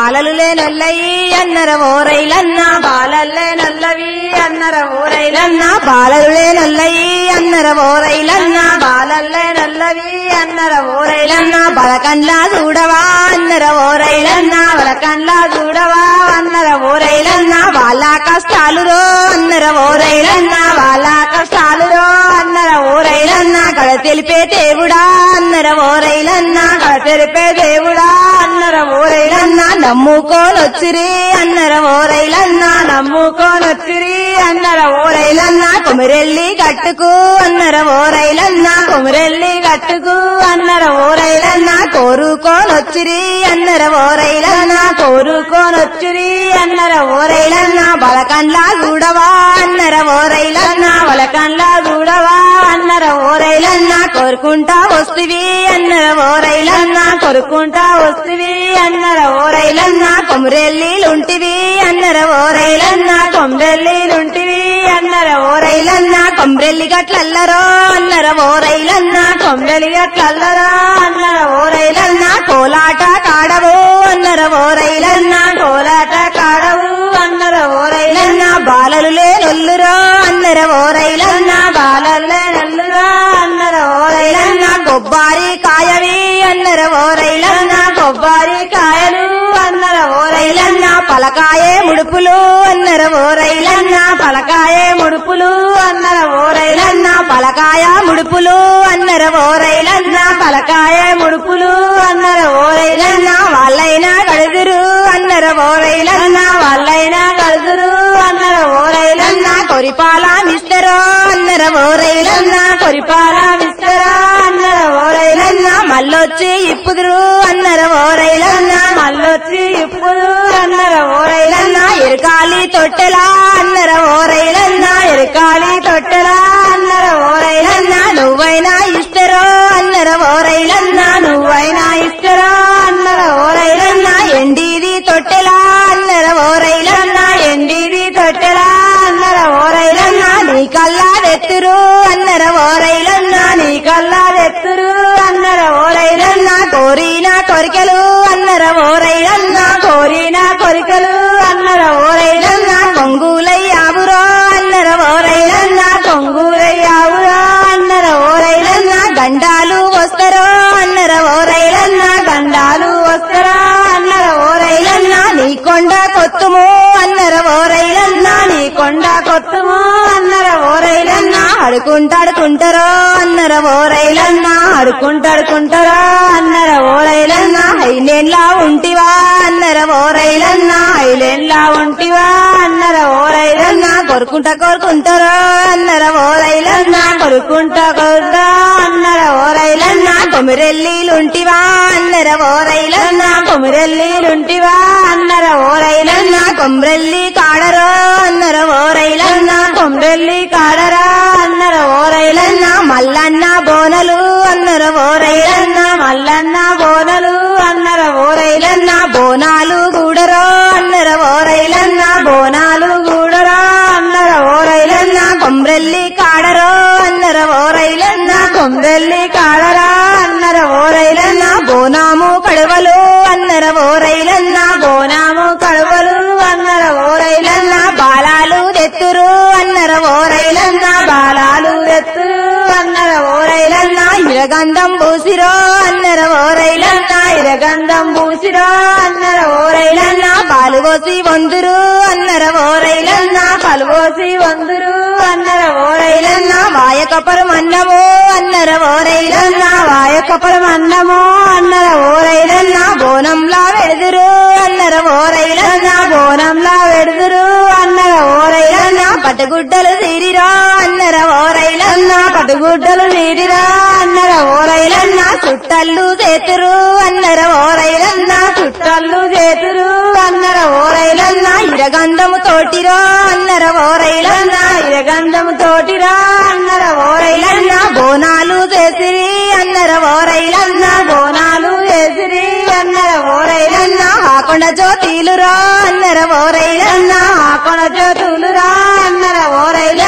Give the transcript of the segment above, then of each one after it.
బాలలు లేనొల్లయి అన్నర ఓరైలన్న బాలల్లే నల్లవి అన్నర ఓరైలన్న బాలలు లేనొల్లయి అన్నర ఓరైలన్న బాలల్లే నల్లవి అన్నర ఓరైలన్న బలకండ్లా చూడవా అన్నర ఓరైలన్న బలకండ్లా చూడవా అన్నర ఓరైలన్న వాళ్ళ కష్టాలురో అన్నర ఓరైలన్న వాళ్ళ కష్టాలురో అన్నర ఓరైలన్న కడ తెలిపే దేవుడా అన్నర ఓరైలన్న కడ తెలిపే దేవుడా అన్నర ఓరైలన్న నమ్ముకోనొచ్చిరి అన్నర ఓరైలన్న నమ్ముకోనొచ్చిరి అన్నర ఓరైలన్న కొమిరెల్లి గట్టుకు అన్నర ఓరైలన్న కొమిరెల్లి గట్టుకు అన్నర ఓరైలన్న కోరుకోనొచ్చిరి అన్నర ఓరైలన్న కోరుకోనొచ్చిరి అన్నర ఓరైలన్న బలకండ్లా చూడవా అన్నర ఓరైలన్న బలకండ్లా చూడవా అన్నర ఓరైలన్న కోరుకుంటా వస్తువి అన్నర ఓరైలన్న కోరుకుంటా వస్తువి అన్నర ఓరైలన్న కొమరెల్లిలుంటివి అన్నర ఓరైలన్న కొమరెల్లిలుంటివి అన్నర ఓరైలన్న కొమరెల్లి గట్లల్లరో అన్నర ఓరైలన్న కొమరెల్లి గట్లల్లరో అన్నర ఓరైలన్న కోలాట కాడవు అన్నర ఓరైలన్న కోలాట కాడవు అన్నర ఓరైలన్న బాలలు లేనొల్లురో అన్నర ఓరైలన్న బాలల్లే నల్లురో అన్నర ఓరైలన్న కొబ్బారి కాయవి అన్నర ఓరైలన్న కొబ్బారి కాయలు అన్నర ఓరైలన్న పలకాయే ముడుపులు అన్నర ఓరైలన్న పలకాయే ముడుపులు అన్నర ఓరైలన్న పలకాయ ముడుపులు అన్నర ఓరైలన్న పలకాయ ముడుపులు అన్నర ఓరైలన్న వాళ్ళైనా గడుదురు అన్నర ఓరైలన్న వాళ్ళైనా గడుదురు అన్నర ఓరైలన్న కొరిపాల మిస్తరో అన్నర ఓరైలన్న కొరిపాల మిస్తరో అన్నర ఓరైలన్న మల్లొచ్చి ఇప్పుదురు అన్నర ఓరైలన్న మల్లొచ్చి ఇప్పుదురు అన్నర ఓరైలన్న ఎరకాలి తొట్టెలా అన్నర ఓరైలన్న ఎరకాలి తొట్టెలా అన్నర ఓరైలన్న నువ్వైనా ఇస్తరో అన్నర ఓరైలన్న నువ్వైనా ఇస్తరో అన్నర ఓరైలన్న ఎండిది తొట్టెలా అన్నర ఓరైలన్న ఎండిది తొట్టెలా అన్నర ఓరైలన్న నీ కల్లా వెత్తురు అన్నర ఓరైలన్న నీ కల్లా వెత్తురు అన్నర ఓరైలన్న కోరిన కొరికెలు అన్నర ఓరైలన్న కోరిన కొరికెలు అన్నర ఓరైలన్న కొంగులయ్యావురో అన్నర ఓరైలన్న కొంగులయ్యావురో అన్నర ఓరైలన్న గండాలు వస్తరో అన్నర ఓరైలన్న గండాలు వస్తరో అన్నర ఓరైలన్న నీ కొండ కొత్తుము అన్నర ఓరైలన్న నీ కొండ కొత్తుము అన్నర ఓరైలన్న అడుకుంటాడుకుంటారో అన్నర ఓరైలన్న అడుకుంటాడుకుంటారో అన్నర ఓరైలన్న ఐలేన్లా ఉంటివా అన్నర ఓరైలన్న ఐలేన్లా ఉంటివా అన్నర ఓరైలన్న కోరుకుంటారో అన్నర ఓరైలన్న కోరుకుంటా అన్నర ఓరైలన్న కొమిరెల్లిలుంటివా అన్నర ఓరైలన్న కొమిరెల్లిలుంటివా అన్నర ఓరైలన్న కొమ్రెల్లి కాడరో అన్నర ఓరైలన్న కొమ్రెల్లి కాడరా అన్నర ఓరైలన్న మల్లన్న బోనలు అన్నర ఓరైలన్న మల్లన్న బోనలు అన్నర ఓరైలన్న బోనాలు గూడరో అన్నర ఓరైలన్న బోనాలు గూడరో అన్నర ఓరైలన్న కొమ్రెల్లి కాడరో అన్నర ఓరైలన్న కొమ్రెల్లి కాడరా అన్నర ఓరైలన్న బోనాము కడవలు అన్నర ఓరైలన్న బోనాము కడవలు అన్నర ఓరైలన్న బాలాలు తెత్తురు అన్నర ఓరైలన్న బాలాలు తెత్తురు అన్నర ఓరైలన్న ఇరగంధం పూసిరో అన్నర ఓరైలన్న ఇరగంధం పూసిరో అన్నర ఓరైలన్న పాలుపోసి వందురు అన్నర ఓరైలన్న పాలుపోసి వందురు అన్నర ఓరైలన్న వాయకపరం అన్నము అన్నర ఓరైలన్న వాయకపరం అన్నము అన్నర ఓరైలన్న బోనంలా వెడుదురు అన్నర ఓరైలన్న బోనంలా వెడుదురు అన్నర ఓరైలన్న పట్టుగుడ్డలు తీరిరా అన్నర ఓరైలన్న పట్టుగుడ్డలు తీరిరా అన్నర ఓరైలన్న చుట్టల్లు చేతురు అన్నర ఓరైలన్న చుట్టల్లు చేతురు అన్నర ఓరైలన్న ఇరగంధము తోటిరా అన్నర ఓరైలన్న ఇరగంధము తోటిరా అన్నర ఓరైలన్న బోనాలు చేసిరి అన్నర ఓరైలన్న బోనాలు చేసిరి అన్నర ఓరైలన్న ఆకొండ జ్యోతిలురా అన్నర ఓరైలన్న ఆకొండ జ్యోతులురా అన్నర ఓరైలన్న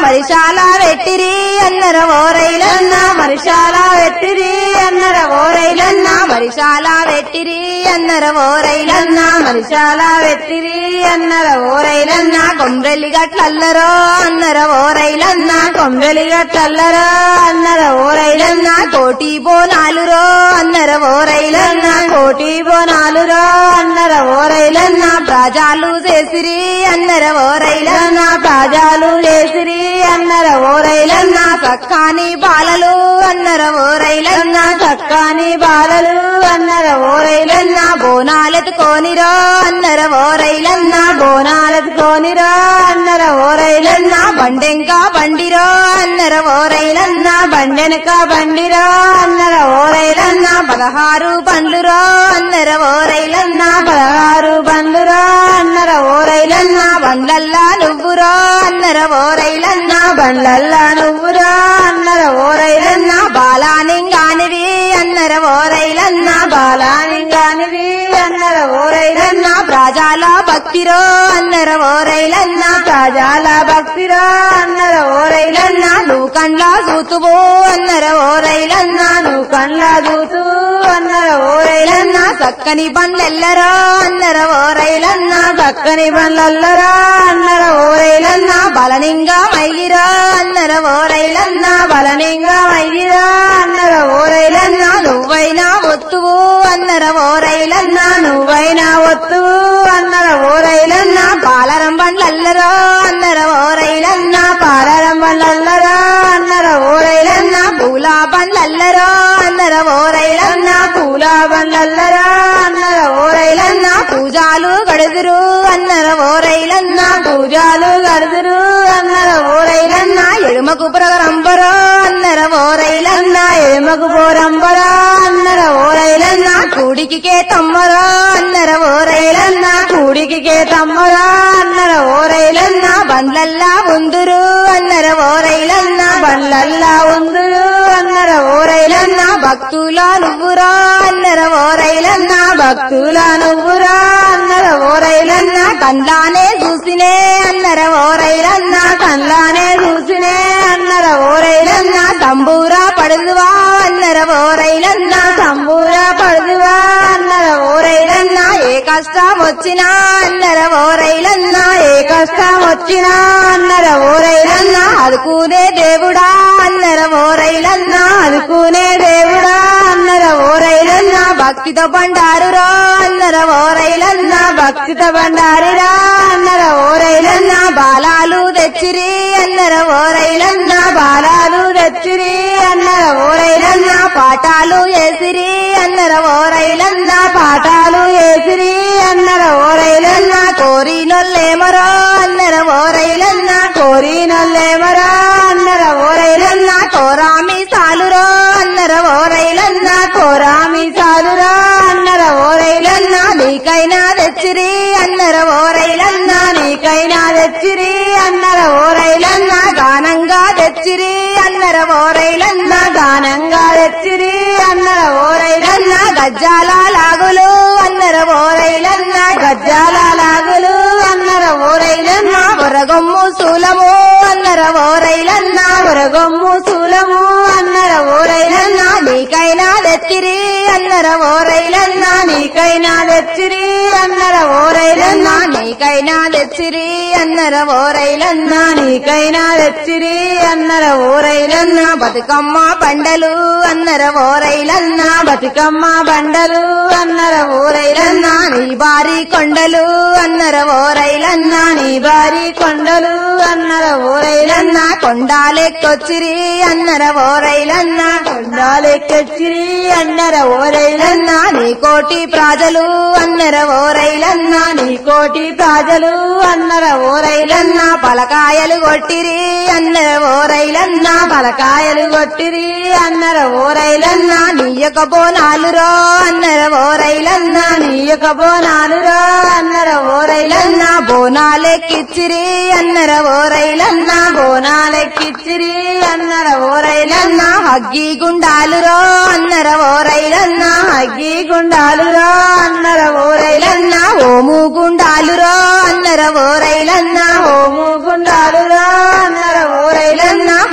మరిశాల వెట్టిరి అన్నర ఓరైలన్న మరిశాల వెట్టిరి అన్నర ఓరైలన్న మరిశాల వెట్టిరి అన్నర ఓరైలన్న మరిశాల వెట్టిరి అన్నర ఓరైలన్న కొమ్రెలి గట్లల్లరో అన్నర ఓరైలన్న కొమ్రెలి గట్లల్లరో అన్నర ఓరైలన్న కోటి బోనాలురో అన్నర ఓరైలన్న కోటి బోనాలురో అన్నర ఓరైలన్న ప్రాజాలు చేసిరి అన్నర ఓరైలన్న ప్రాజాలు చేసిరి అన్నర ఓరైలన్న సక్కాని బాలలు అన్నర ఓరైలన్న సక్కాని బాలలు అన్నర ఓరైలన్న బోనాలెత్తుకోనిరో అన్నర ఓరైలన్న బోనాలెత్తుకోనిరో అన్నర ఓరైలన్న బండెంక బండిరో అన్నర ఓరైలన్న బండెనక బండిరో అన్నర ఓరైలన్న 16 బండ్లురో అన్నర ఓరైలన్న 16 బండ్లురో అన్నర ఓరైలన్న బండ్లల్లా నువ్వురో అన్నర ఓరైలన్న బండ్లల్లా నువ్వురో అన్నర ఓరైలన్న బాలానింగానివి అన్నర ఓరైలన్న బాలానింగానివి అన్నర ఓరైలన్న ప్రాజాల భక్తిరో అన్నర ఓరైలన్న ప్రాజాల భక్తిరో అన్నర ఓరైలన్న నువ్వు కండ్లా చూతువో అన్నర ఓరైలన్న నువ్వు కండ్లా చూతువు అన్నర ఓరైలన్న చక్కని బండ్లెల్లరో అన్నర ఓరైలన్న చక్కని బండ్లెల్లరో అన్నర ఓరైలన్న బలనింగా మైగిరో అన్నర ఓరైలన్న బలనింగా మైగిరో అన్నర ఓరైలన్న నువ్వైనా ఒత్తువు అన్నర ఓరైలన్న నువ్వైనా ఒత్తువు అన్నర ఓరైలన్న పాలరం బండ్లల్లరో అన్నర ఓరైలన్న పాలరం బండ్లల్లరో అన్నర ఓరైలన్న పూలా బండ్లల్లరో అన్నర ఓరైలన్న పూలా బండ్లల్లరో అన్నర ఓరైలన్న పూజాలు గడుదురు అన్నర ఓరైలన్న పూజాలు గడుదురు అన్నర ఓరైలన్న ఎడుమకు ప్రగరంబరో అన్నర ఓరైలన్న ఎడుమకు పోరంబరో అన్నర ఓరైలన్న కూడికి తమ్మరో అన్నర ఓరైలన్న కూడికి తమ్మరో అన్నర ఓరైలన్న బండ్లల్లా ఉందురు అన్నర ఓరైలన్న బండ్లల్లా ఉందురు అన్నర ఓరైలన్న భక్తులా నువ్వురా అన్నర ఓరైలన్న భక్తులా నువ్వురా అన్నర ఓరైలన్న కండ్లానే చూసినే అన్నర ఓరైలన్న కండ్లానే చూసినే అన్నర ఓరైలన్న తంబూరా పడుదువా అన్నర ఓరైలన్న తంబూరా పడుదువా అన్నర ఓరైలన్న ఏ కష్టం వచ్చినా అన్నర ఓరైలన్న ఏ కష్టం వచ్చినా అన్నర ఓరైలన్న అదుకునే దేవుడా అన్నర ఓరైలన్న అదుకునే దేవుడా అన్నర ఓరైలన్న భక్తితో బండారురో అన్నర ఓరైలన్న భక్తితో బండారురా అన్నర ఓరైలన్న బాలాలు తెచ్చిరి అన్నర ఓరైలన్న బాలాలు తెచ్చిరి అన్నర ఓరైలన్న పాఠాలు వేసిరి అన్నర ఓరైలన్న పాఠాలు వేసిరి అన్నర ఓరైలన్న కోరినొల్లేమరో అన్నర ఓరైలన్న కోరినొల్లేమరో అన్నర ఓరైలన్న కోరామి సాలురో అన్నర ఓరైలన్న కోరామి సాలురో అన్నర ఓరైలన్న నీకైనా తెచ్చిరి అన్నర ఓరైలన్న నీకైనా తెచ్చిరి అన్నర ఓరైలన్న గానంగా తెచ్చిరి అన్నర ఓరైలన్న గానంగా తెచ్చిరి అన్నర ఓరైలన్న గజ్జాల లాగులు అన్నర ఓరైలన్న గజ్జాల లాగులు అన్నర ఓరైలన్న వరగొమ్ము శూలము అన్నర ఓరైలన్న వరగొమ్ము శూలము అన్నర ఓరైలన్న నీకైనా తెచ్చిరి అన్నర ఓరైలన్న నీకైనా తెచ్చిరి అన్నర ఓరైలన్న నీకైనా తెచ్చిరి అన్నర ఓరైలన్న నీకైనా తెచ్చిరి అన్నర ఓరైలన్న బతుకమ్మ బండలు అన్నర ఓరైలన్న బతుకమ్మ బండలు అన్నర ఓరైలన్న నీ బారి కొండలు అన్నర ఓరైలన్న నీ బారి కొండలు అన్నర ఓరైలన్న కొండాలెక్కొచ్చిరి అన్నర ఓరైలన్న కొండాలెక్కొచ్చిరి అన్నర ఓరైలన్న నీ కోటి ప్రజలు అన్నర ఓరైలన్న నీ కోటి ప్రజలు అన్నర ఓరైలన్న పలకాయలు కొట్టిరి అన్నర ఓరైలన్న పలకాయలు కొట్టిరి అన్నర ఓరైలన్న నీయక బోనాలురో అన్నర ఓరైలన్న నీయక బోనాలురో అన్నర ఓరైలన్న బోనాలెక్కిచ్చిరి అన్నర ఓరైలన్న బోనాలెక్కిచ్చిరి అన్నర ఓరైలన్న హగ్గి గుండాలురో అన్నర ఓరైలన్న హగ్గి గుండాలురో అన్నర ఓరైలన్న ఓము గుండాలురో అన్నర ఓరైలన్న ఓము గుండాలురో అన్నర ఓరైలన్న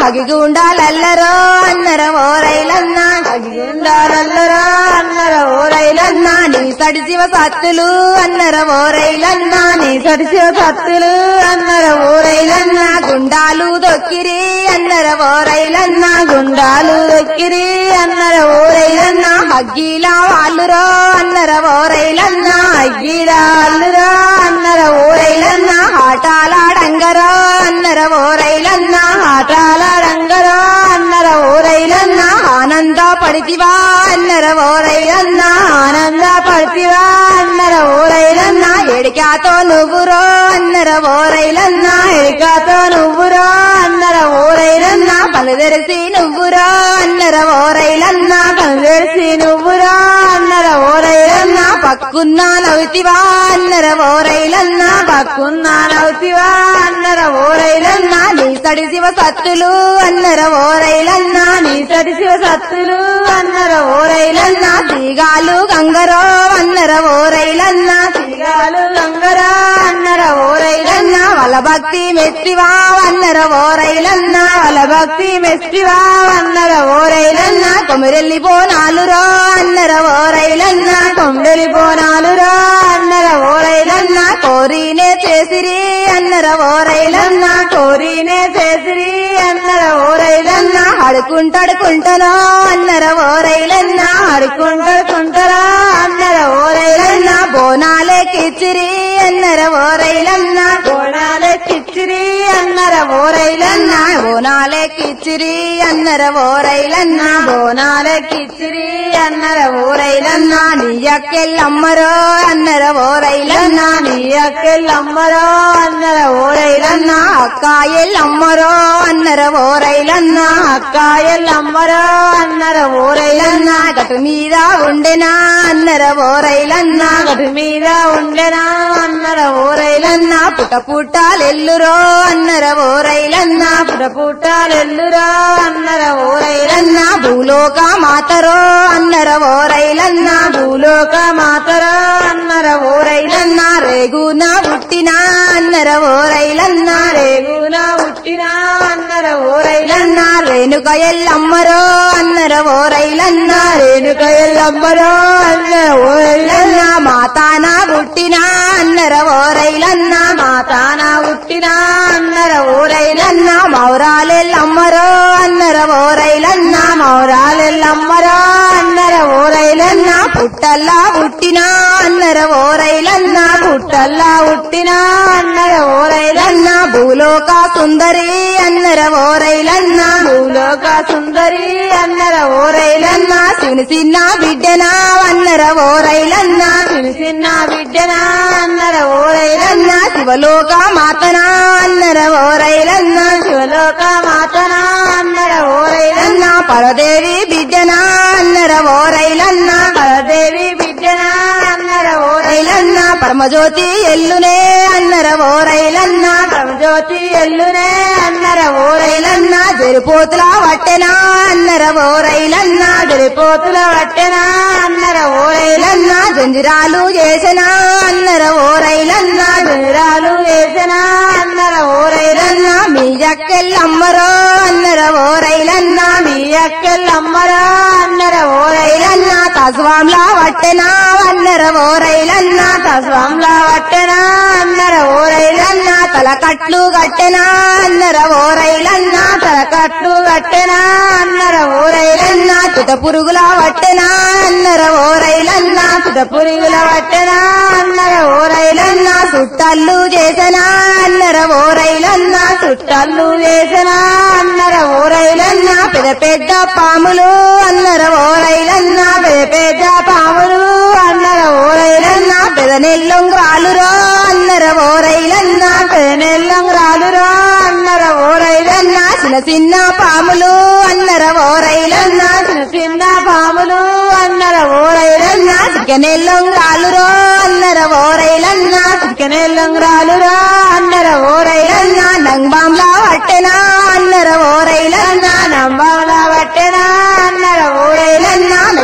కగిగుండాలల్లరో అన్నర ఓరైలన్నా కగిగుండాలల్లరో అన్నర ఓరైలన్నా నీ సడి శివ సత్తులు అన్నర ఓరైలన్నా నీ సడిశివ సత్తులు అన్నర ఓరైలన్నా గుండాలు దొక్కిరి అన్నర ఓరైలన్నా గుండాలు దొక్కిరి అన్నర ఓరైలన్నా అగ్గిలా వాళ్ళురో అన్నర ఓరైలన్నా అగ్గిలా అల్లురో అన్నర ఓరైలన్నా ఆటాలాడంగరో అన్నర ఓరైలన్నా ఆటాలాడంగరో అన్నర ఓరైలన్నా ఆనంద పడితివా అన్నర ఓరైలన్నా ఆనంద పడితివా అన్నర ఓరైలన్నా ఎడికాతో నువ్వురో అన్నర ఓరైలన్నా ఎడికాతో నువ్వురో అన్నర ఓరైలన్నా పలుదెరిసి నువ్వురో అన్నర ఓరైలన్నా కనుదెరిసి నువ్వురో అన్నర ఓరైలన్నా పక్కున్నా నవ్వుతివా అన్నర ఓరైలన్నా పక్కున్నా నవ్వుతివా అన్నర ఓరైలన్నా నీ సడి శివ సత్తులు అన్నర ఓరైలన్నా నీ సడిశివ సత్తులు అన్నర ఓరైలన్నా తీగాలు గంగరో అన్నర ఓరైలన్నా తీగాలు గంగరా అన్నర ఓరైలన్నా వాళ్ళ భక్తి మెచ్చివా అన్నర ఓరైలన్నా వాళ్ళ భక్తి మెచ్చివా అన్నర ఓరైలన్నా కొమిరెల్లి బోనాలురో అన్నర ఓరైలన్నా కొమ్మెలి బోనాలురా అన్నర ఓరైలన్నా కోరినే చేసిరి అన్నర ఓరైలన్నా కోరినే చేసిరి అన్నర ఓరైలన్నా అడుకుంటడుకుంటనో అన్నర ఓరైలన్నా ఆడుకుంటారా అన్నర ఓరైలన్నా బోనాలే కిచ్చిరి అన్నర ఓరైలన్నా బోనాలే కిచ్చిరి అన్నర ఓరైలన్నా బోనాలే కిచ్చిరి అన్నర ఓరైలన్నా బోనాలే కిచ్చిరి అన్నర ఓరైలన్నా నీయక్కెళ్ళమ్మరో అన్నర ఓరైలన్నా నీ అక్కెళ్ళమ్మరో అన్నర ఓరైలన్నా అక్కాయెళ్ళమ్మరో అన్నర ఓరైలన్నా అక్కాయల్లమ్మరో అన్నర ఓరైలన్నా గటు మీద ఉండెనా అన్నర ఓరైలన్నా గటు మీద ఉండెనా అన్నర ఓరైలన్నా పుట పుట్టాలెల్లురో అన్నర ఓరైలన్నా పుటపుట్టాలెల్లురా అన్నర ఓరైలన్నా భూలోక మాతరో అన్నర ఓరైలన్నా భూలోక మాతరో అన్నర ఓరైలన్నా రేగున పుట్టినా అన్నర ఓరైలన్నా రేగున ఉట్టినా అన్నర ఓరైలన్నా రేణుక ఎల్లమ్మరో అన్నర ఓరైలన్నా రేణుక ఎల్లమ్మరో అన్నర ఓరైలన్నా మాతాన పుట్టినా అన్నర ఓరైలన్నా మాతాన ఉట్టినా అన్నర ఓరైలన్నా మౌరాలెల్లమ్మరో అన్నర ఓరైలన్నా మౌరాలెల్లమ్మరో అన్నర ఓరైలన్నా పుట్టల్లా పుట్టినా అన్నర ఓరైలన్నా పుట్టల్లా ఉట్టినా అన్నర ఓరైలన్నా భూలోక సుందరి అన్నర ఓరైలన్నా భూలోక సుందరి అన్నర ఓరైలన్నా శివుని చిన్న బిడ్డనా అన్నర ఓరైలన్నా చిన్న బిడ్డనా అన్నర ఓరైలన్నా శివలోక మాతనా అన్నర ఓరైలన్నా శివలోక మాతనా అన్నర ఓరైలన్నా పరదేవి బిడ్డనా అన్నర ఓరైలన్నా పరదేవి బిడ్డనా అన్నర ఓరైలన్నా పరమజ్యోతి ఎల్లునే అన్నర ఓరైలన్నా పరమజ్యోతి ఎల్లునే అన్నర ఓరైలన్నా జరిపోతుల వట్టెనా అన్నర ఓరైలన్నా జరిపోతుల వట్టెనా అన్నర ఓరైలన్నా జంజిరాలు చేసనా అన్నర ఓరైలన్నా జంజిరాలు వేసనా అన్నర ఓరైలన్నా మీ జక్కెళ్ళమ్మరో అన్నర ఓరైలన్నా మీ అక్కెళ్ళమ్మరా అన్నర ఓరైలన్నా తస్వాంలా వట్టెనా అన్నర ఓరైలన్నా తస్వాంలా వట్టెనా అన్నర ఓరైలన్నా తలకట్లు గట్టెనా అన్నర ఓరైలన్నా తలకట్లు గట్టెనా అన్నర ఓరైలన్నా చుట పురుగుల వట్టెనా అన్నర ఓరైలన్నా పురుగుల వట్టెనా అన్నర ఓరైలన్నా చుట్టల్లు చేసనా అన్నర ఓరైలన్నా చుట్టల్లు వేసనా అన్నర ఓరైలన్నా పెద్ద పెద్ద పాములు అన్నర ఓరైలన్నా పెద్ద పాములు అన్నర ఓరైలన్నా పెదనెల్లుంగ్రాలురో అన్నర ఓరైలన్నా పెదనెల్లంగ్రాలురా అన్నర ఓరైలన్నా చిన్న చిన్న పాములు అన్నర ఓరైలన్నా చిన్న పాములు అన్నర ఓరైలన్నా చికెనెల్లుంగ్రాలురో అన్నర ఓరైలన్నా చికెనెల్లంగ్రాలురా అన్నర ఓరైలన్నా నంబాంలా వట్టెనా అన్నర ఓరైలన్నా నంబాంలా వట్టెనా అన్నర ఓరైలన్నా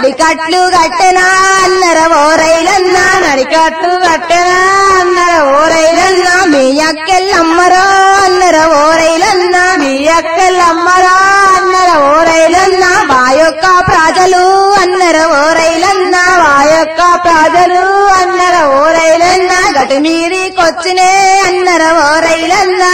నడికట్లు గట్టెనా అన్నర ఓరైలన్నా నడికట్టు కట్టెనా అన్నర ఓరైలన్నా మీ అక్కెళ్ళమ్మరో అన్నర ఓరైలన్నా మీ అక్కలమ్మరా అన్నర ఓరైలన్నా మా యొక్క ప్రజలు అన్నర ఓరైలన్నా మా యొక్క ప్రజలు అన్నర ఓరైలన్నా గటి మీదికొచ్చినే అన్నర ఓరైలన్నా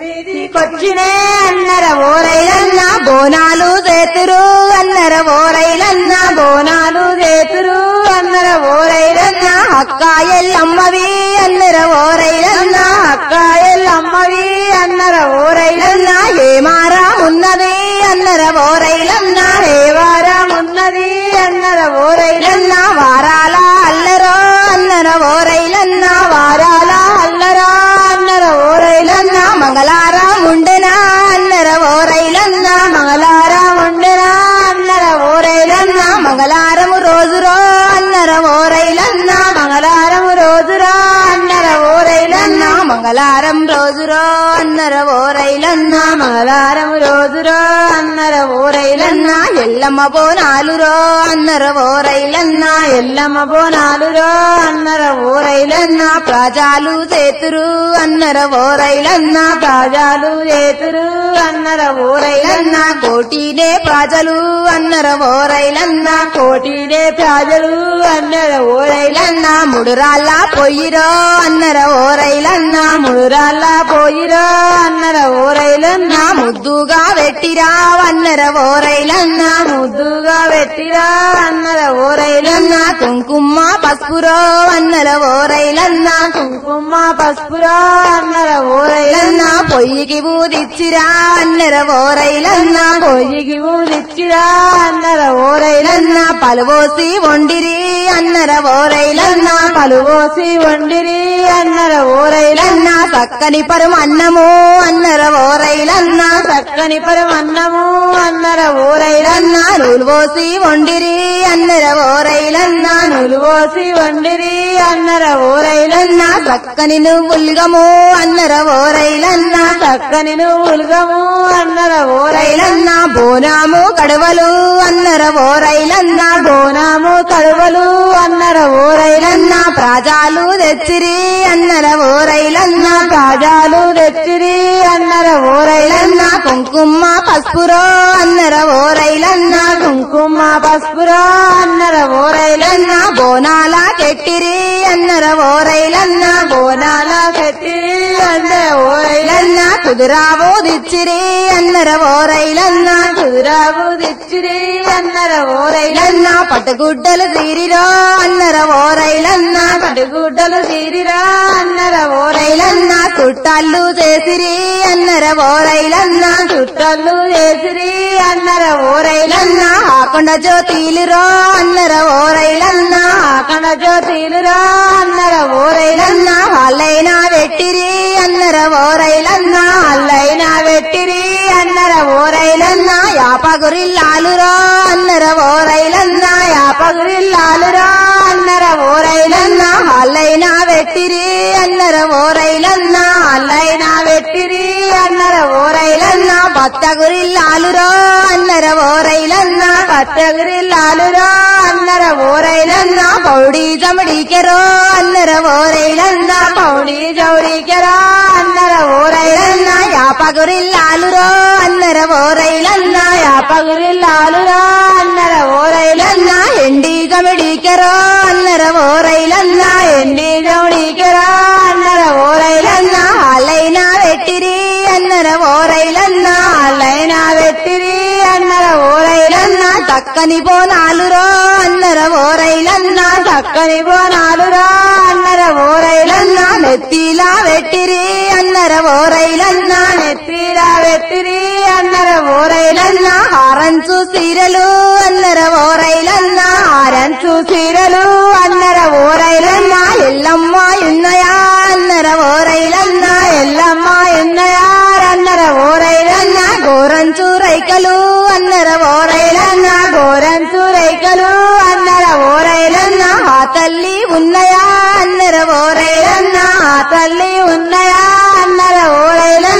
కొచ్చినే అన్నర ఓరైలన్నా బోనాలు చేతురు అన్నర ఓరైలన్నా బోనాలు చేతురు అన్నర ఓరైలన్నా అక్క ఎల్లమ్మవి అన్నర ఓరైలన్నా అక్కాయల్లమ్మవి అన్నర ఓరైలన్నా ఏ మారా ఉన్నది అన్నర ఓరైలన్నా ఏ వారం ఉన్నది అన్నర ఓరైలన్నా వారాల అల్లరో అన్నర ఓరైలన్నా వారాల అల్లరా అన్నర ఓరైలన్నా మంగళారం ఉండెనా అన్నర ఓరైలన్నా మంగళారం ఉండెనా అన్నర ఓరైలన్నా మంగళారం రోజురో అన్నర ఓరైలన్నా మంగళారం రోజురా అన్నర ఓరైలన్నా మంగళారం రోజురో అన్నర ఓరైలన్నా మంగళారం రోజురా అన్నర ఓరైలన్నా ఎల్లమ్మ బోనాలురో అన్నర ఓరైలన్నా ఎల్లమ్మ బోనాలురా అన్నర ఓరైలన్నా ప్రజలు చేతురు అన్నర ఓరైలన్నా రాజాలు చేతురు అన్నర ఓరైలన్నా కోటినే ప్రజలు అన్నర ఓరైలన్నా కోటినే ప్రజలు అన్నర ఓరైలన్నా ముడురాళ్ళ పొయ్యిరో అన్నర ఓరైలన్నా మురాళ్ళ పోయిరా అన్నర ఓరైలన్నా ముద్దుగా పెట్టిరా అన్నర ఓరైలన్నా ముద్దుగా పెట్టిరా అన్నర ఓరైలన్నా కుంకుమ పసుపురో అన్నర ఓరైలన్నా కుంకుమ పసుపురా అన్నర ఓరైలన్నా పొయ్యికి బూదిచ్చిరా అన్నర ఓరైలన్నా పొయ్యికి ఊదిచ్చిరా అన్నర ఓరైలన్నా పలువోసి వండిరి అన్నర ఓరైలన్నా పలువోసి వండిరి అన్నర ఓరైలన్నా చక్కని పరమన్నము అన్నర ఓరైలన్నా చక్కని పరమన్నము అన్నర ఓరైలన్నా నూలు పోసి వండిరి అన్నర ఓరైలన్నా నులువోసి వండిరి అన్నర ఓరైలన్నా చక్కని నువ్వుల్గము అన్నర ఓరైలన్నా చక్కని నువ్వులుగము అన్నర ఓరైలన్నా బోనాము కడవలు అన్నర ఓరైలన్నా బోనాము కడువలు అన్నర ఓరైలన్నా ప్రజలు తెచ్చిరి అన్నర ఓరైలన్నా కాజాలు తెచ్చిరి అన్నర ఓరైలన్నా కుంకుమ పసుపురో అన్నర ఓరైలన్నా కుంకుమ పసుపురా అన్నర ఓరైలన్నా బోనాల కెట్టిరి అన్నర ఓరైలన్నా బోనాల కట్టిరి అన్నర ఓరైలన్నా కుదురావో దిచ్చిరి అన్నర ఓరైలన్నా కుదురాబు తెచ్చిరి అన్నర ఓరైలన్నా పట్టుగుడ్డలు తీరిరో అన్నర ఓరైలన్నా పట్టుగుడ్డలు తీరిరా అన్నర ఓరైలన్నా చుట్టాళ్ళు చేసిరి అన్నర ఓరైలన్నా చుట్టలు చేసిరి అన్నర ఓరైలన్నా ఆకొండ జ్యోతిలురో అన్నర ఓరైలన్నా ఆకణ జ్యోతిలురా అన్నర ఓరైలన్నా వాళ్ళైనా వెట్టిరి అన్నర ఓరైలన్నా అల్లైనా వెట్టిరి అన్నర ఓరైలన్నా యాపగురిల్లాలురో అన్నర ఓరైలన్నా యాపగురిల్లాలురా అన్నర ఓరైలన్నా వాళ్ళైనా వెట్టిరి అన్నర ఓరైలన్నా అల్లైనా వెట్టిరి అన్నర ఓరైలన్నా పత్తగురిల్లాలురో అన్నర ఓరైలన్నా పట్టగిరిల్లాలురా అన్నర ఓరైలన్నా పౌడి జమడికెరో అన్నర ఓరైలన్నా పౌడి జౌడికెరా అన్నర ఓరైలన్నా యాపగురిల్లాలురో అన్నర ఓరైలన్నా యాపగిరిల్లాలురా అన్నర ఓరైలన్నా ఎండి జమడికెరో అన్నర ఓరైలన్నా ఎండి జౌడికెరా అన్నర ఓరైలన్నా వాళ్ళైనా వెట్టిరి అన్నర ఓరైలన్నా అల్లైనా వెట్టిరి అన్నర ఓరైలన్నా చక్కని బోనాలురో అన్నర ఓరైలన్నా చక్కని బోనాలురా అన్నర ఓరైలన్నా నెత్తిలా వెట్టిరి అన్నర ఓరైలన్నా నెత్తిరా వెట్టిరి అన్నర ఓరైలన్నా హారంచు సీరలు అన్నర ఓరైలన్నా ఆరంచు చీరలు అన్నర ఓరైలన్నా ఎల్లమ్మ ఉన్నయా అన్నర ఓరైలన్నా ఎల్లమ్మ ఎన్నయారన్నర ఓరైలన్నా గోరంచు రైకలు అన్నర ఓరైలన్నా గోరంచు రేఖలు అన్నర ఓరైలన్నా ఆ తల్లి ఉన్నయా అన్నర ఓరైలన్నా ఆ తల్లి ఉన్నయా అన్నర ఓరైలన్నా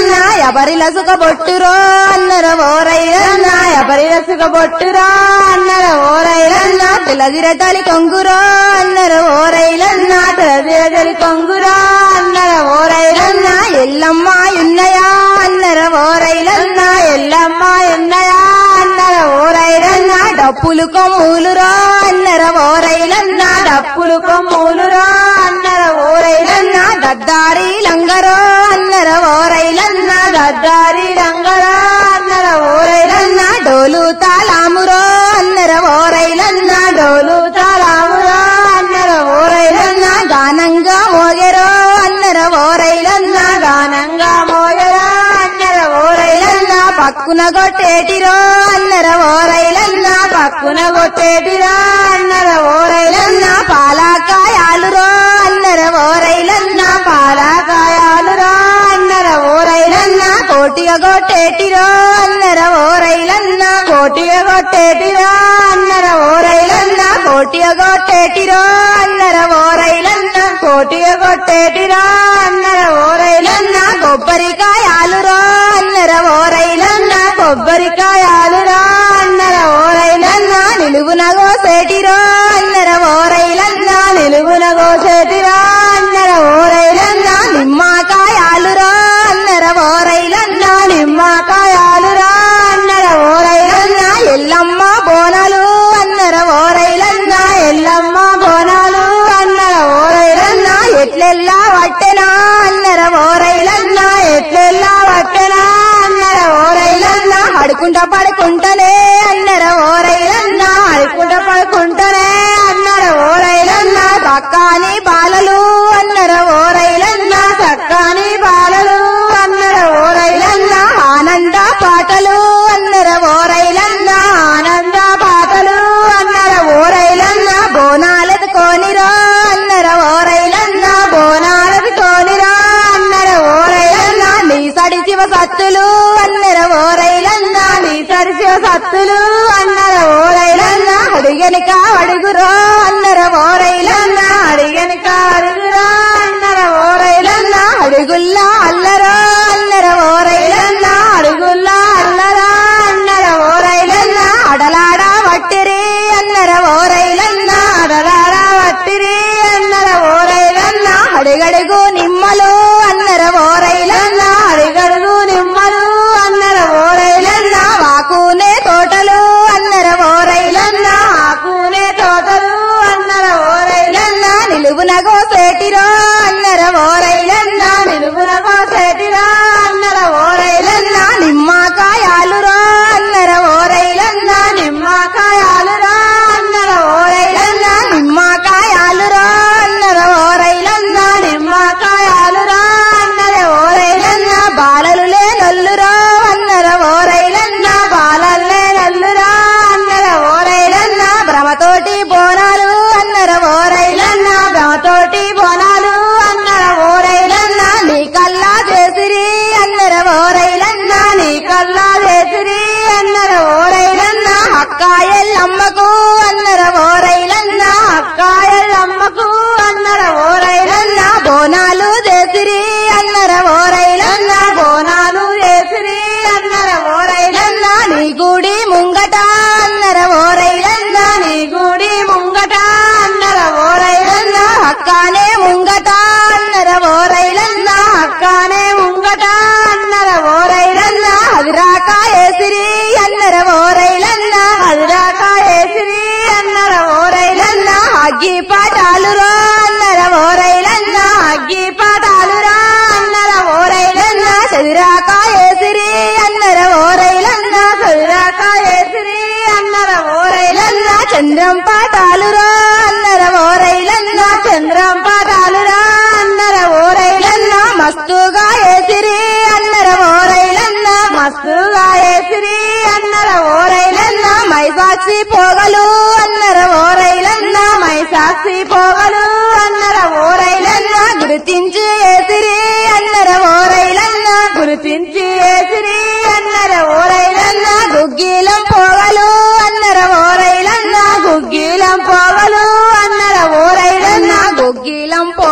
ఎబరిలసుక బొట్టురో అన్నర ఓరైలన్నా ఎబరిలసుక బొట్టురా అన్నర ఓరైలన్నా తెలదిర తలి కొంగురో అన్నర ఓరైలన్నా తెలదిరగలి కొంగురా అన్నర ఓరైలన్నా ఎల్లమ్మ ఉన్నయా అన్నర ఓరైలన్నా ఎల్లమ్మ ఉన్నయా అన్నర ఓరైలన్నా డప్పులు కొమ్ములురో అన్నర ఓరైలన్నా డప్పులు కొమ్ములురా అన్నర ఓరైలన్నా గద్దారి లంగరో అన్నర ఓరైలన్నా గద్దారి రంగరా అన్నర ఓరైలన్నా డోలు తాళామురో అన్నర ఓరైలన్నా డోలు తాళామురా అన్నర ఓరైలన్నా గానంగా మోగెరో అన్నర ఓరైలన్నా గానంగా మోయరా అన్నర ఓరైలన్నా పక్కున గొట్టేటిరో అన్నర ఓరైలన్నా పక్కున కొట్టేటిరా అన్నర ఓరైలన్నా పాలకాయాలురో అన్నర ఓరైలన్నా పాలకాయాలురా అన్నర ఓరైలన్నా కోటిగా గొట్టేటిరో అన్నర ఓరైలన్నా కోటిగా కొట్టేటిరా అన్నర ఓరైలన్నా కోటిగా గొట్టేటిరో అన్నర ఓరైలన్నా కోటిగా కొట్టేటిరా అన్నర ఓరైలన్నా కొబ్బరికాయాలురో అన్నర ఓరైలన్నా కొబ్బరికాయాలురా అన్నర ఓరైలన్నా నిలువున గోసేటిరో అన్నర ఓరైలన్నా నిలుగున గోసేటిరా అన్నర ఓరైలన్నా నిమ్మకాయాలురో అన్నర ఓరైలన్నా నిమ్మకాయాలురా అన్నర ఓరైలన్నా ఎల్లమ్మ బోనాలు అన్నర ఓరైలన్నా ఎల్లమ్మ బోనాలు అన్నర ఓరైలన్నా ఎట్లెల్లా వట్టెనా అన్నర ఓరైలన్నా ఎట్లెల్లా వట్టెనా అన్నర ఓరైలన్నా పడుకుంటా పడుకుంటనే అన్నర ఓరైలన్నా అడుకుంట పడుకుంటనే అన్నర ఓరైలన్నా పక్కాని బాలలు అన్నర ఓరైలన్నా చక్కని బాలలు అన్నర ఓరైలన్నా ఆనంద పాటలు అన్నర ఓరైలన్నా ఆనంద పాటలు అన్నర ఓరైలన్నా బోనాలెత్తుకోనిరో అన్నర ఓరైలన్నా బోనాలది కోనిరా అన్నర ఓరైలన్నా నీ సడి శివ సత్తులు అన్నర ఓరైలన్నా నీ సరిశివ సత్తులు అన్నర ఓరైలన్నా అడిగనిక అడుగురో అన్నర ఓరైలన్నా అడిగనిక అడుగురా అన్నర ఓరైలన్నా అడుగుల్లా అల్లరో అన్నర ఓరైలన్నా అడుగుల్లా అల్లరా అన్నర ఓరైలన్నా అడలాడ వట్టిరి అన్నర ఓరైలన్నా అడలారా వట్టిరి అన్నర ఓరైలన్నా అడుగడుగు నిమ్మలు అన్నర ఓరైలన్నా అడిగడుగు నిమ్మలు అన్నర ఓరైలన్నా వాకునే తోటలు అన్నర ఓరైలన్నా ఆకునే తోటలు అన్నర ఓరైలన్నా నిలువున గోసేటిరో అన్నర ఓరైలన్నా నిలుగున కోసేటిరా అన్నర ఓరైలన్నా నిమ్మకాయాలురో అన్నర ఓరైలన్నా నిమ్మకాయాలురా అన్నర ఓరైలన్నా నిమ్మకాయాలురో అన్నర ఓరైలన్నా నిమ్మకాయాలురా అన్నర ఓరైలన్నా బాలలు లేనొల్లురో అన్నర ఓరైలన్నా బాలల్లే నల్లురా అన్నర ఓరైలన్నా భ్రమతోటి బోనాలు అన్నర ఓరైలన్నా గమతోటి బోనాలు అన్నర ఓరైలన్నా నీ కల్లా చేసిరి అన్నర ఓరైలన్నా నీ కల్లా వేసిరి అన్నర ఓరైలన్నా అక్క ఎల్లమ్మకు అన్నర ఓరైలన్నా అక్కాయల్లమ్మకు అన్నర ఓరైలన్నా బోనాలు చేసిరి అన్నర ఓరైలన్నా బోనాలు వేసిరి అన్నర ఓరైలన్నా నీ గుడి ముంగట అన్నర ఓరైలన్నా నీ గుడి ముంగట అన్నర ఓరైలన్నా అక్కనే ముంగట అన్నర ఓరైలన్నా అక్కనే ముంగట అన్నర ఓరైలన్నా అది రాక ఏసిరి అన్నర ఓరైలన్నా అదిరాక వేసిరి అన్నర ఓరైలన్నా అగ్గి పాటాలురో అన్నర ఓరైలన్నా అగ్గి పాటాలురా అన్నర ఓరైలన్నా చదిరాక ఏసిరి అన్నర ఓరైలన్నా చదిరాక వేసిరి అన్నర ఓరైలన్నా చంద్రం పాటాలురో అన్నర ఓరైలన్నా చంద్రం పాటాలురా అన్నర ఓరైలన్నా మస్తుగా ఏసిరి అన్నర ఓరైలన్నా మస్తుగా వేసిరి అన్నర ఓరైలన్నా మైసాక్షి పోగలు అన్నర ఓరైలన్నా మైసాక్షి పోగలు అన్నర ఓరైలన్నా గుర్తించి ఏసిరి అన్నర ఓరైలన్నా గుర్తించి వేసిరి అన్నర ఓరైలన్నా గుగ్గిలం పోగలు అన్నర ఓరైలన్నా గుగ్గిలం పోగలు అన్నర ఓరైలన్నా గుగ్గిలం పోగలు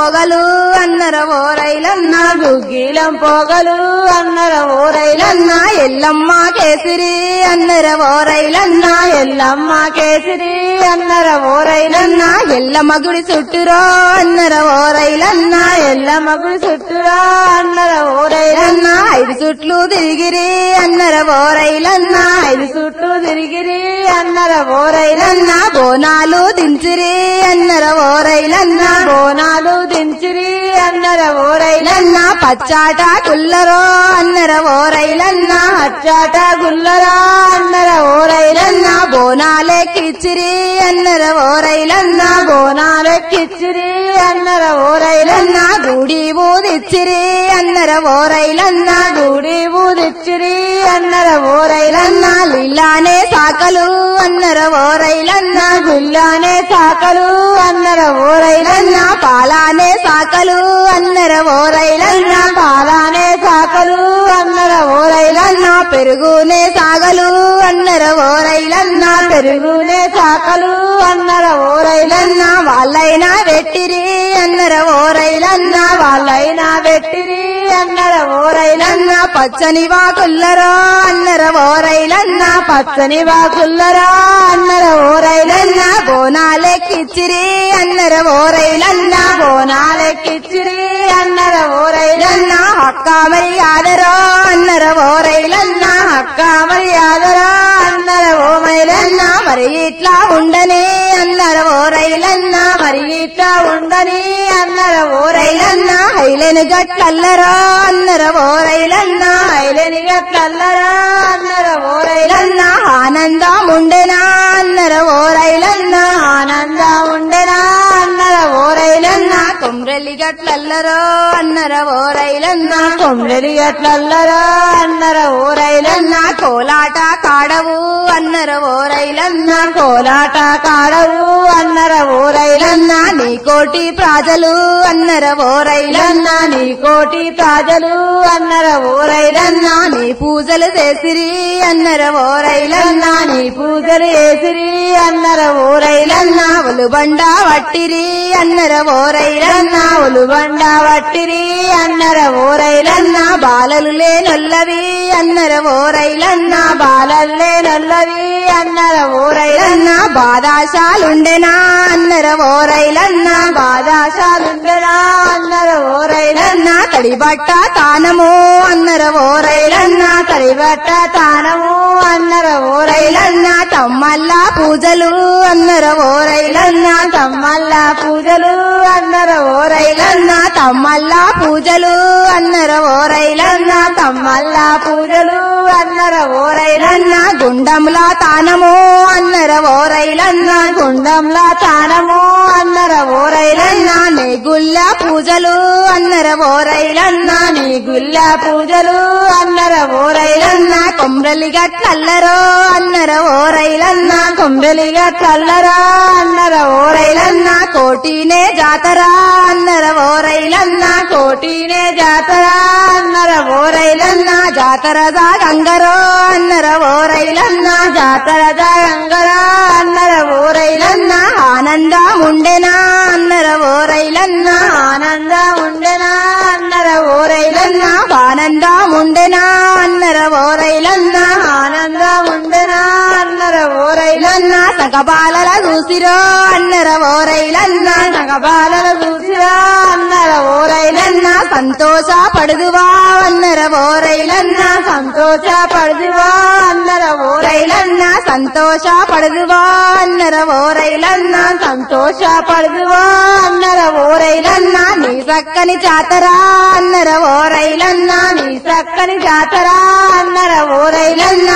పోగలు అన్నర ఓరైలన్న గుగ్గిలం పోగలు అన్నర ఓరైలన్న ఎల్లమ్మ కేసిరి అన్నర ఓరైలన్న ఎల్లమ్మ కేసరి అన్నర ఓరైలన్న ఎల్లమ్మ గుడి చుట్టురో అన్నర ఓరైలన్న ఎల్లమ్మ గుడి చుట్టురా అన్నర ఓరైలన్న 5 చుట్లు తిరిగిరి అన్నర ఓరైలన్న 5 చుట్టూ తిరిగిరి అన్నర ఓరైలన్న బోనాలు దించిరి అన్నర ఓరైలన్న బోనాలు దించిరి అన్నర ఓరైలన్న పచ్చాట కుల్లరో అన్నర ఓరైలన్న అచ్చాట గుల్లరా అన్నర ఓరైలన్న బోనాలెక్కిచ్చిరి అన్నర ఓరైలన్న బోనాలెక్కిచ్చిరి అన్నర ఓరైలన్న గుడి ఊదిచ్చిరి అన్నర ఓరైలన్న గుడి ఊదిచ్చిరి అన్నర ఓరైలన్న లిల్లానే సాకలు అన్నర ఓరైలన్న గుల్లానే సాకలు అన్నర ఓరైలన్న పాలానే సాకలు అన్నర ఓరైలన్న పాలానే సాకలు అన్నర ఓరైలన్న పెరుగునే సాగలు అన్నర ఓరైలన్న పెరుగునే సాకలు అన్నర ఓరైలన్న వాళ్ళైనా వెట్టిరి అన్నర ఓరైలన్న వాళ్ళైనా వెట్టిరి అన్నర ఓరైలన్న పచ్చని వాకుల్లరో అన్నర ఓరైలన్న పచ్చని వాకుల్లరా అన్నర ఓరైలన్న బోనాలెక్కిచ్చిరి అన్నర ఓరైలన్న బోనాలెక్కిచ్చిరి అన్నర ఓరైలన్న అక్క మరి ఆదరో అన్నర ఓరైలన్న అక్క మర్యాదరా అన్నర ఓమైలన్న మరి ఇట్లా ఉండనే అన్నర ఓరైలన్న మరి ఇట్లా ఉండని అన్నర ఓరైలన్న హైలెను గట్లల్లరో అన్నర ఓరైలన్న ఐలేని గట్లల్లరా అన్నర ఓరైలన్న ఆనందం ఉండెనా అన్నర ఓరైలన్న ఆనంద ఉండెనా అన్నర ఓరైలన్న కొమ్రెల్లి గట్లల్లరో అన్నర ఓరైలన్న కొమ్రెలి గట్లల్లరా అన్నర ఓరైలన్న కోలాట కాడవు అన్నర ఓరైలన్న కోలాట కాడవు అన్నర ఓరైలన్న నీ కోటి ప్రజలు అన్నర ఓరైలన్న నీ కోటి ప్రజలు అన్నర ఓరైలన్న నీ పూజలు చేసిరి అన్నర ఓరైలన్న నీ పూజలు చేసిరి అన్నర ఓరైలన్న ఒలుబండ వట్టిరి అన్నర ఓరైలన్న ఉలుబండ వట్టిరి అన్నర ఓరైలన్న బాలలు లేనొల్లవి అన్నర ఓరైలన్న బాలల్లే నల్లవి అన్నర ఓరైలన్న బాదాశాలుండెనా అన్నర ఓరైలన్న బాదాశాలుండరా అన్నర ఓరైలన్న తడిబట్ట తానము అన్నర ఓరైలన్న తడిబట్ట తానము అన్నర ఓరైలన్న తమ్మల్ల పూజలు అన్నర ఓరైలన్న తమ్మల్ల పూజలు అన్నర ఓరైలన్న తమ్మల్ల పూజలు అన్నర ఓరైలన్న తమ్మల్ల పూజలు అన్నర ఓరైలన్న గుండంల తానము అన్నర ఓరైలన్న గుండంలా తానము అన్నర ఓరైలన్న నీ గుళ్ళ పూజలు అన్నర ఓరైలన్న నీ గుల్ల పూజలు అన్నర ఓరైలన్న కొమ్రలి గట్లల్లరో అన్నర ఓరైలన్న కొమ్రెలిగా చల్లరా అన్నర ఓరైలన్న కోటినే జాతర అన్నర ఓరైలన్న కోటినే జాతర అన్నర ఓరైలన్న జాతర గంగరో అన్నర ఓరైలన్న జాతర జయంగరా అన్నర ఓరైలన్న ఆనందముండెనా అన్నర ఓరైలన్న ఆనంద ఉండెనా అన్నర ఓరైలన్న ఆనందముండెనా అన్నర ఓరైలన్న ఆనంద ఉండెనా అన్నర ఓరైలన్న సగబాలల చూసిరో అన్నర ఓరైలన్న నగబాలల చూసిరా అన్నర ఓరైలన్న సంతోష పడుదువా అన్నర ఓరైలన్న సంతోష పడుదువా అన్నర ఓరైలన్న సంతోష పడుదువా అన్నర ఓరైలన్న సంతోష పడుదువా అన్నర ఓరైలన్న నీ చక్కని జాతర అన్నర ఓరైలన్న నీ చక్కని జాతర అన్నర ఓరైలన్న